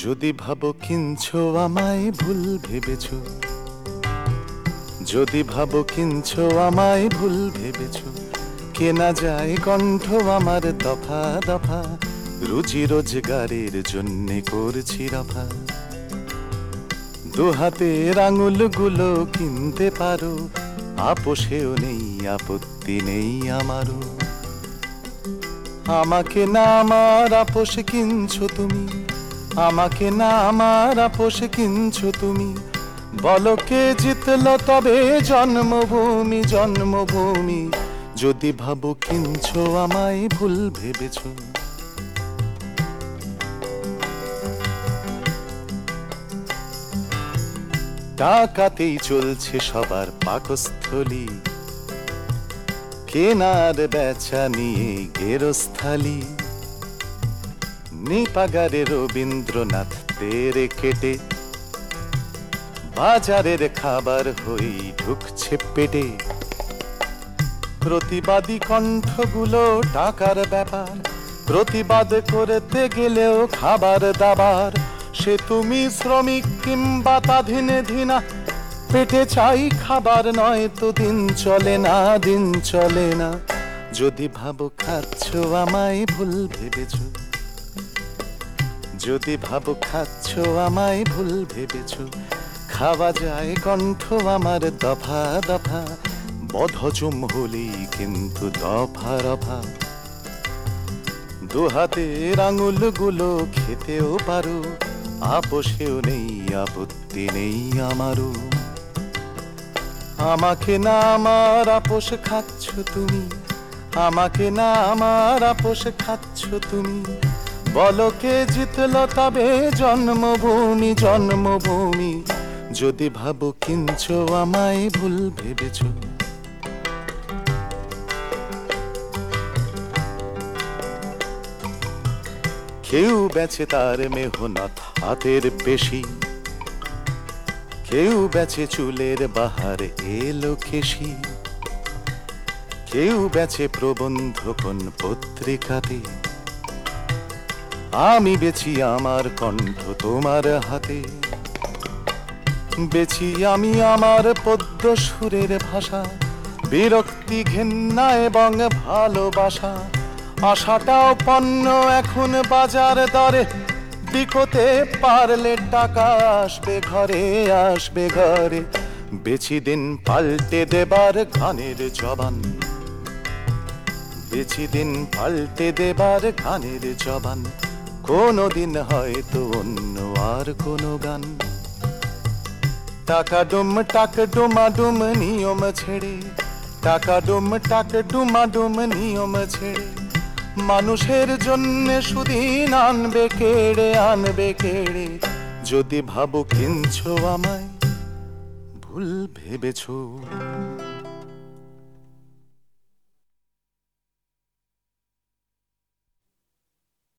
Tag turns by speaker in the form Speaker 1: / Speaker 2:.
Speaker 1: যদি ভাবো কিনছো আমায় ভুল ভেবেছো, যদি ভাবো কিনছো আমায় ভুল ভেবেছো, কেনা যায় কণ্ঠ আমার দফা দফা, রুজি রোজগারের জন্যে করছি রফা। দু হাতের আঙুলগুলো কিনতে পারো, আপোষেও নেই আপত্তি নেই আমারও। আমাকে না আমার আপোষ কিনছো তুমি, আমাকে না আমার আপোষ কিনছো তুমি, বলো কে জিতলো তবে জন্মভূমি জন্মভূমি। যদি ভাবো কিনছো আমায় ভুল ভেবেছো। টাকাতেই চলছে সবার পাকস্থলী, কেনার বেচা নিয়ে গেরস্থালি। নিপাগারে রবীন্দ্রনাথ তেরে কেটে, বাজারের খাবার হই ঢুকছে পেটে। প্রতিবাদী কণ্ঠগুলো টাকার ব্যাপার, প্রতিবাদ করতে গেলেও খাবার দাবার। সে তুমি শ্রমিক কিংবা তাধীনা, পেটে চাই খাবার নয় তো দিন চলে না দিন চলে না। যদি ভাবো খাচ্ছো আমায় ভুল ভেবেছো, যদি ভাবো খাচ্ছো আমায় ভুল ভেবেছো, খাওয়া যায় কণ্ঠ আমার দফা দফা, বদহজম হলেই কিন্তু দফা রফা। দু হাতের আঙুলগুলো খেতেও পারো, আপোষেও নেই আপত্তি নেই আমারও। আমাকে না আমার আপোষ খাচ্ছো তুমি, আমাকে না আমার আপোষ খাচ্ছো তুমি, বলো কে জিতলো তবে জন্মভূমি জন্মভূমি। যদি ভাবো কিনছো আমায় ভুল ভেবেছো। কেউ বেচে তার মেহনত হাতের পেশি, কেউ বেচে চুলের বাহার এলো কেশি, কেউ বেচে প্রবন্ধ কোন পত্রিকাতে। আমি বেচি আমার কণ্ঠ তোমার হাতে, বেচি আমি আমার পদ্য সুরের ভাষা, বিরক্তি ঘেন্না এবং ভালোবাসা। আশাটাও পণ্য এখন বাজার দরে, বিকোতে পারলে টাকা আসবে ঘরে আসবে ঘরে। বেচি দিন পাল্টে দেবার গানের জবান, বেচি দিন পাল্টে দেবার গানের জবান। কোনো দিন হয়তো অন্য আর কোনো গান। টাকা ডুম টাক ডুমাডুম নিয়ম ছেড়ে, টাকা ডুম টাক ডুমাডুম নিয়ম ছেড়ে, মানুষের জন্য সুদিন আনবে কেড়ে আনবে কেড়ে। যদি ভাবো কিনছো আমায় ভুল ভেবেছো।